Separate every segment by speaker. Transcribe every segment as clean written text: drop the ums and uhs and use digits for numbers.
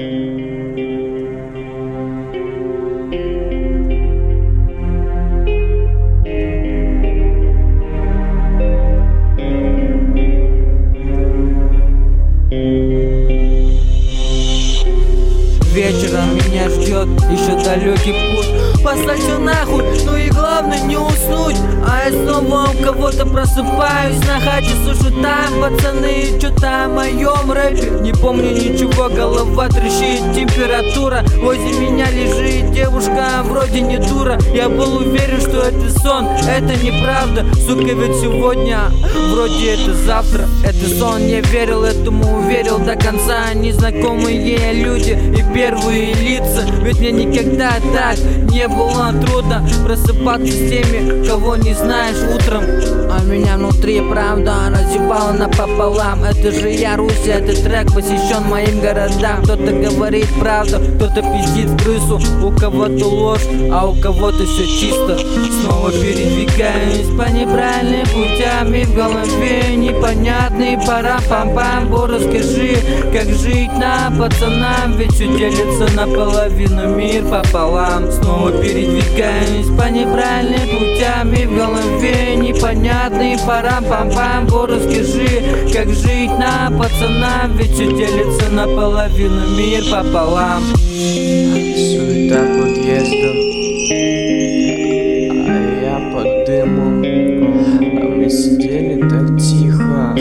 Speaker 1: Вечером меня ждет еще далекий путь. Послать все нахуй, ну и главное не уснуть. А я снова у кого-то просыпаюсь на хате, слышу там пацаны что-то о моем рэпе. Не помню ничего, голова трещит, температура. Возле меня лежит девушка, вроде не дура. Я был уверен, что это сон, это неправда. Сука, ведь сегодня, вроде это завтра. Это сон, я верил этому, верил до конца. Незнакомые люди и первые лица. Ведь мне никогда так не было трудно просыпаться с теми, кого не знаешь утром. А меня внутри правда разъебало напополам. Это же я, Русь, этот трек посвящен моим городам. Кто-то говорит правду, кто-то пиздит в крысу. У кого-то ложь, а у кого-то все чисто. Снова передвигаюсь по неправильным путям, и в голове непонятный пара-пам-пам. Расскажи, как жить нам, пацанам, ведь все делится наполовину, мир пополам. Снова передвигаюсь по неправильным путям, и в голове непонятный пара-пам-пам. Расскажи, как жить нам, пацанам, ведь все делится наполовину, мир пополам.
Speaker 2: Суета подъездом, а я под дымом, а мы сидели так тихо.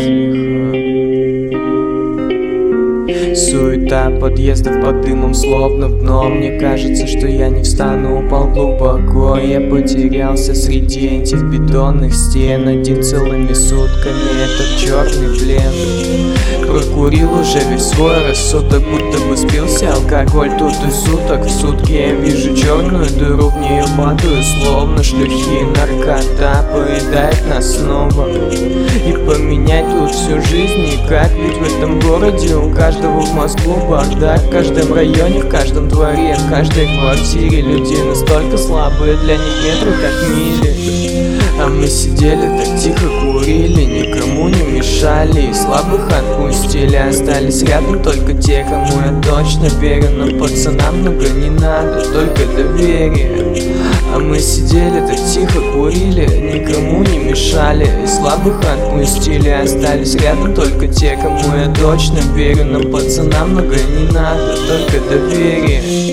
Speaker 2: Суета подъездов под дымом, словно в дно. Мне кажется, что я не встану, упал глубоко. Я потерялся среди этих бетонных стен. Один целыми сутками, этот черный плен. Прокурил уже весь свой рассудок, будто бы спился алкоголь тут и суток. В сутки я вижу черную дыру, в нее падаю, словно шлюхи. Наркота поедает нас снова, и поменять тут всю жизнь никак. Ведь в этом городе у каждого в мозгу бардак. В каждом районе, в каждом дворе, в каждой квартире люди настолько слабые, для них метры как мили. А мы сидели так тихо, курили, никому не мешали, и слабых отпустили. Остались рядом только те, кому я точно верю. Нам, пацанам, много не надо, только доверие. А мы сидели так тихо, курили, никому не мешали, и слабых отпустили. Остались рядом только те, кому я точно верю. Нам, пацанам, много не надо, только доверие.